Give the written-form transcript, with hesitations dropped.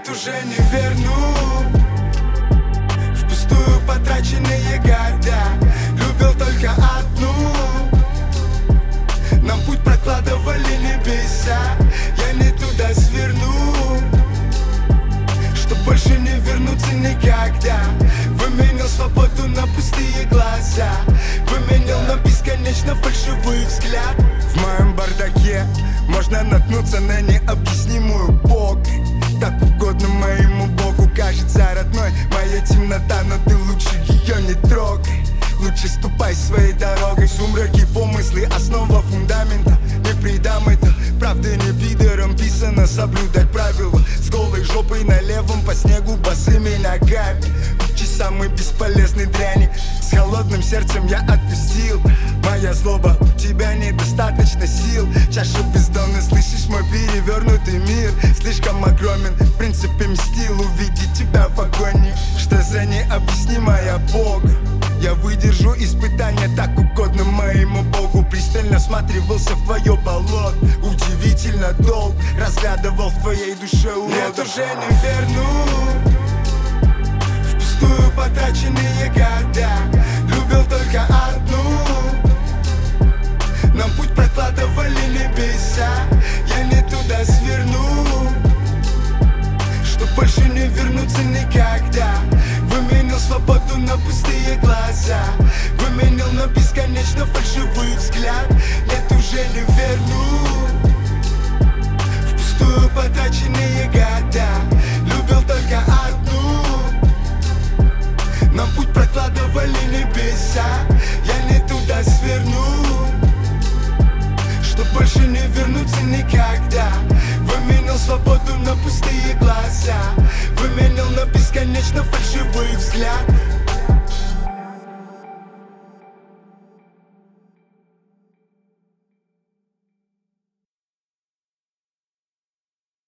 Нет, уже не верну впустую потраченные года. Любил только одну, нам путь прокладывали небеса. Я не туда сверну, чтоб больше не вернуться никогда. Выменял свободу на пустые глаза, выменял на бесконечно фальшивый взгляд. В моем бардаке можно наткнуться на необъяснимую погонь. Так угодно моему богу кажется родной моя темнота, но ты лучше ее не трогай. Лучше ступай своей дорогой. В сумраке помыслы, основа фундамента. Не предам это, правда не пидором писано соблюдать правила. С голой жопой на левом по снегу босыми ногами. Учи самой бесполезной дряни. С холодным сердцем я отпустил. Моя злоба, у тебя недостаточно сил. Чаша бездонна, слышишь мой перевернутый мир. Слишком огромен, в принципе мстил увидеть тебя в агонии. Что за необъяснимая Бога? Я выдержу испытания, так угодно моему богу. Пристально всматривался в твое болото, удивительно долг разглядывал в твоей душе урод. Нет, уже не верну впустую потраченные года. Любил только одну, нам путь прокладывали небеса. Я не туда сверну, чтоб больше не вернуться никогда. Выменял свободу на пустые глаза, выменял на бесконечно фальшивый взгляд. Нет, уже не верну впустую потраченные года. Любил только одну, нам путь прокладывали небеса. Я не туда сверну, чтоб больше не вернуться никогда. Выменял свободу на пустые глаза, выменял на бесконечно фальшивый взгляд.